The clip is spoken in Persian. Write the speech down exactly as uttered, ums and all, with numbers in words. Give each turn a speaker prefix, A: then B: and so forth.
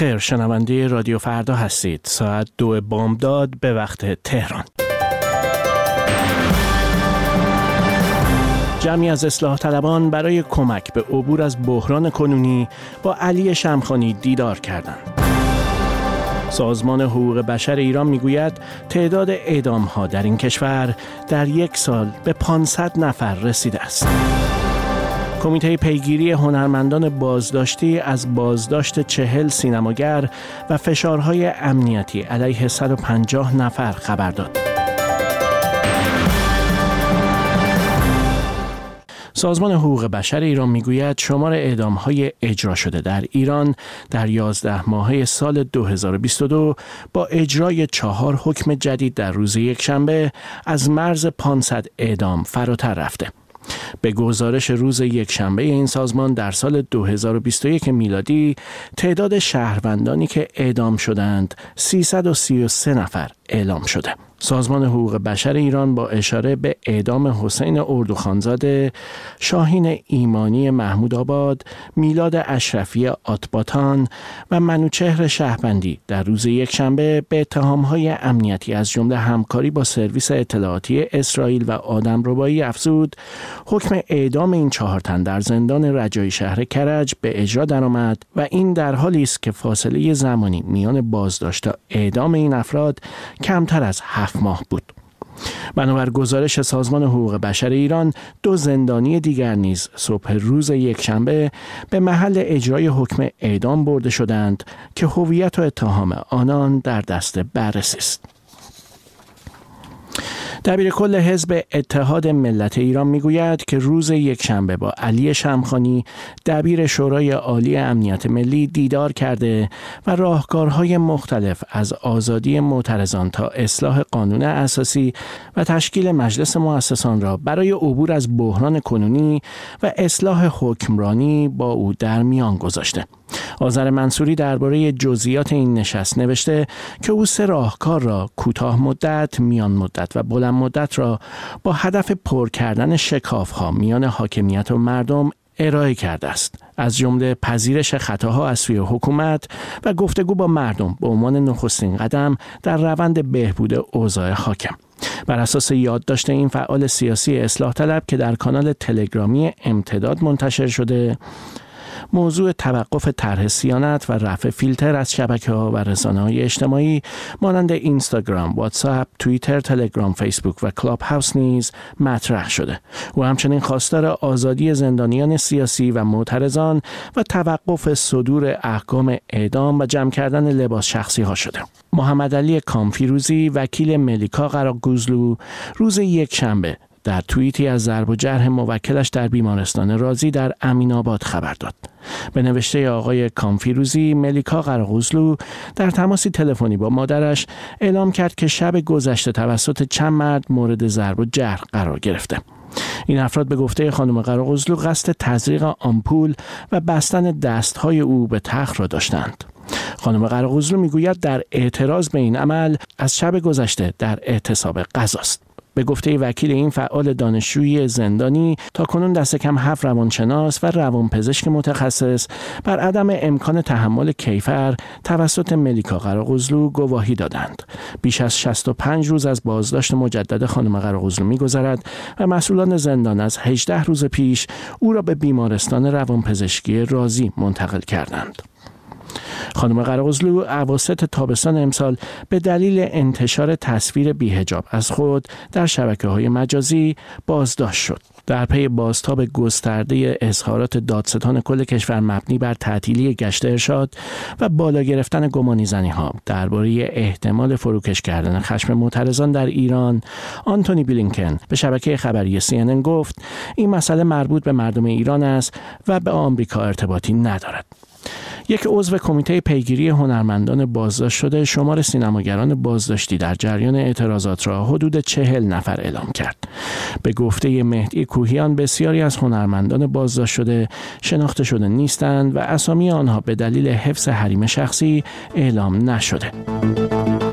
A: خیر، شنونده رادیو فردا هستید. ساعت دو بامداد به وقت تهران. جمعی از اصلاح طلبان برای کمک به عبور از بحران کنونی با علی شمخانی دیدار کردند. سازمان حقوق بشر ایران میگوید تعداد اعدام‌ها در این کشور در یک سال به پانصد نفر رسیده است. کمیته پیگیری هنرمندان بازداشتی از بازداشت چهل سینماگر و فشارهای امنیتی علیه صد و پنجاه نفر خبر داد. سازمان حقوق بشر ایران میگوید شمار اعدام‌های اجرا شده در ایران در یازده ماهه سال دو هزار و بیست و دو با اجرای چهار حکم جدید در روز یکشنبه از مرز پانصد اعدام فراتر رفته. به گزارش روز یکشنبه این سازمان در سال دو هزار و بیست و یک میلادی تعداد شهروندانی که اعدام شدند سیصد و سی و سه نفر اعلام شده. سازمان حقوق بشر ایران با اشاره به اعدام حسین اردوخانزاده، شاهین ایمانی محمود آباد، میلاد اشرفی آتباتان و منوچهر شهبندی در روز یکشنبه به اتهام‌های امنیتی از جمله همکاری با سرویس اطلاعاتی اسرائیل و آدمربایی افزود، حکم اعدام این چهار تن در زندان رجایی شهر کرج به اجرا درآمد و این در حالی است که فاصله زمانی میان بازداشت تا اعدام این افراد کمتر از هفت ماه بود. بنابر گزارش سازمان حقوق بشر ایران، دو زندانی دیگر نیز صبح روز یکشنبه به محل اجرای حکم اعدام برده شدند که هویت و اتهام آنان در دست بررسی است. دبیر کل حزب اتحاد ملت ایران میگوید که روز یکشنبه با علی شمخانی دبیر شورای عالی امنیت ملی دیدار کرده و راهکارهای مختلف از آزادی معترضان تا اصلاح قانون اساسی و تشکیل مجلس مؤسسان را برای عبور از بحران کنونی و اصلاح حکمرانی با او در میان گذاشته. آذر منصوری درباره جزئیات این نشست نوشته که او سه راهکار را کوتاه مدت، میان مدت و بلند مدت را با هدف پر کردن شکاف‌ها میان حاکمیت و مردم ارائه کرده است، از جمله پذیرش خطاها از سوی حکومت و گفتگو با مردم به عنوان نخستین قدم در روند بهبود اوضاع حاکم. بر اساس یادداشت این فعال سیاسی اصلاح طلب که در کانال تلگرامی امتداد منتشر شده، موضوع توقف طرح صیانت و رفع فیلتر از شبکه‌ها و رسانه‌های اجتماعی مانند اینستاگرام، واتساپ، توییتر، تلگرام، فیسبوک و کلاب هاوس نیز مطرح شده. او همچنین خواستار آزادی زندانیان سیاسی و معترضان و توقف صدور احکام اعدام و جمع کردن لباس شخصی ها شده. محمد علی کامفیروزی وکیل ملیکا قراقوزلو روز یکشنبه در توییتی از ضرب و جرح موکلش در بیمارستان رازی در امین‌آباد خبر داد. به نوشته آقای کامفیروزی، ملیکا قراقوزلو در تماسی تلفنی با مادرش اعلام کرد که شب گذشته توسط چند مرد مورد ضرب و جرح قرار گرفته. این افراد به گفته خانم قراقوزلو قصد تزریق آمپول و بستن دستهای او به تخت را داشتند. خانم قراقوزلو میگوید در اعتراض به این عمل از شب گذشته در اعتصاب غذاست. به گفته وکیل این فعال دانشجویی زندانی، تاکنون دست کم هفت روانشناس و روانپزشک متخصص بر عدم امکان تحمل کیفر توسط ملیکا قراقوزلو گواهی دادند. بیش از شصت و پنج روز از بازداشت مجدد خانم قراقوزلو می‌گذرد و مسئولان زندان از هجده روز پیش او را به بیمارستان روانپزشکی رازی منتقل کردند. خانم قراقوزلو اواسط تابستان امسال به دلیل انتشار تصویر بی‌حجاب از خود در شبکه‌های مجازی بازداشت شد. در پی بازتاب گسترده اظهارات دادستان کل کشور مبنی بر تعطیلی گشت ارشاد و بالا گرفتن گمانی‌زنی‌ها درباره احتمال فروکش کردن خشم معترضان در ایران، آنتونی بلینکن به شبکه خبری سی ان ان گفت این مسئله مربوط به مردم ایران است و به آمریکا ارتباطی ندارد. یک عضو کمیته پیگیری هنرمندان بازداشت شده شمار سینماگران بازداشتی در جریان اعتراضات را حدود چهل نفر اعلام کرد. به گفته مهدی کوهیان بسیاری از هنرمندان بازداشت شده شناخته شده نیستند و اسامی آنها به دلیل حفظ حریم شخصی اعلام نشده.